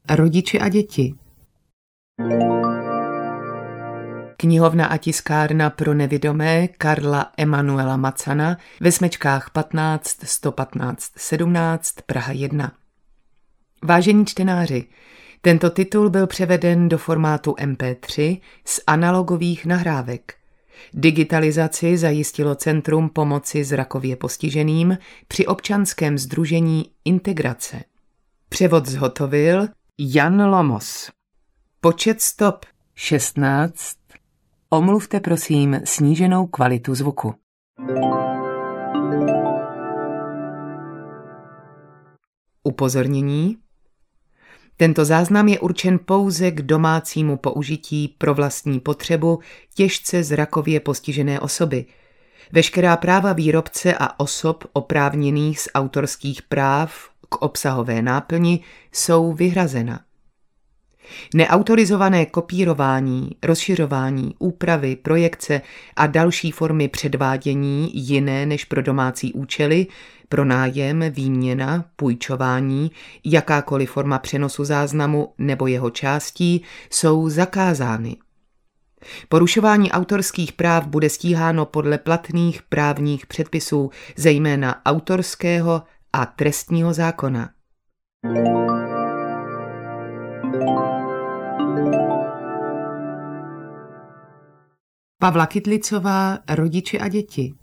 Rodiče a děti. Knihovna a tiskárna pro nevidomé Karla Emanuela Macana ve Smečkách 15 115 17 Praha 1. Vážení čtenáři, tento titul byl převeden do formátu MP3 z analogových nahrávek. Digitalizaci zajistilo Centrum pomoci zrakově postiženým při občanském sdružení Integrace. Převod zhotovil Jan Lomos. Počet stop 16. Omluvte prosím sníženou kvalitu zvuku. Upozornění. Tento záznam je určen pouze k domácímu použití pro vlastní potřebu těžce zrakově postižené osoby. Veškerá práva výrobce a osob oprávněných z autorských práv k obsahové náplni jsou vyhrazena. Neautorizované kopírování, rozšiřování, úpravy, projekce a další formy předvádění jiné než pro domácí účely, pronájem, výměna, půjčování, jakákoliv forma přenosu záznamu nebo jeho částí jsou zakázány. Porušování autorských práv bude stíháno podle platných právních předpisů, zejména autorského a trestního zákona. Pavla Kytlicová, Rodiče a děti.